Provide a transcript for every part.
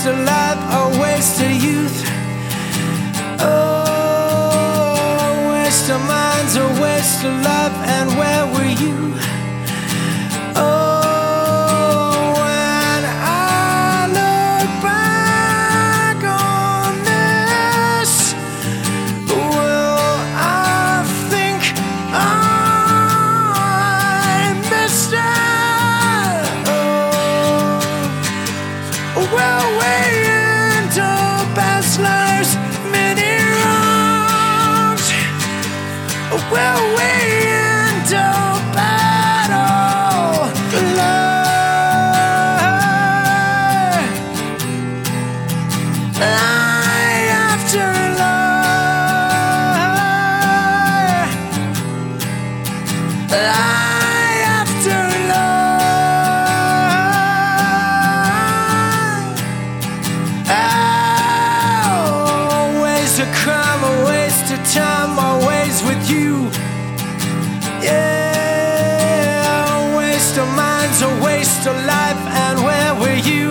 waste of life, a waste of youth. Oh, a waste of minds, a waste of love, and where were you? Oh, when I look back on this, well, I think I missed it. Oh, well, we end up as life's many wrongs. Well, we end up at all lie after lie, lie after lie. Always a crime, a waste of time, always with you. Yeah, a waste of minds, a waste of life, and where were you?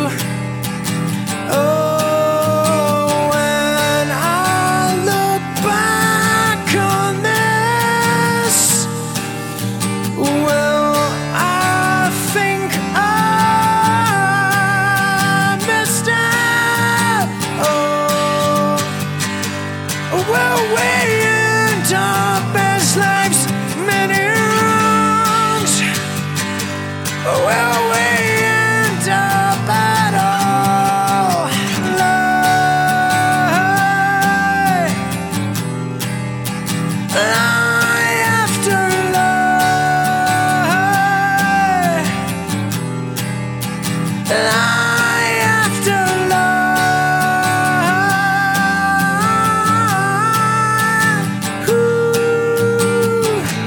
Oh, when I look back on this, well, I think I missed it. Oh, well, we end up as life's many wrongs. Well, we end up at all lie, lie after lie, lie after lie. Ooh.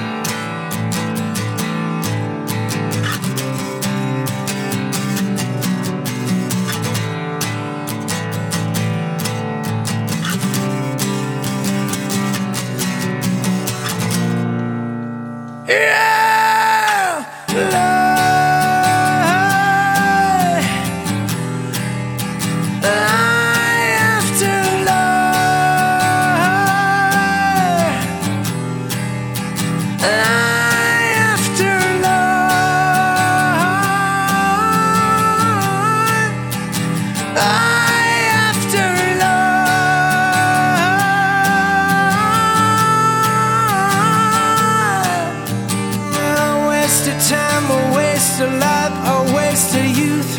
Yeah, lie, lie after lie, lie after lie, lie after lie. A waste of time, a waste of life, a waste of youth.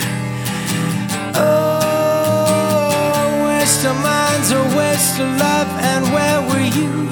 Oh, a waste of minds, a waste of love, and where were you?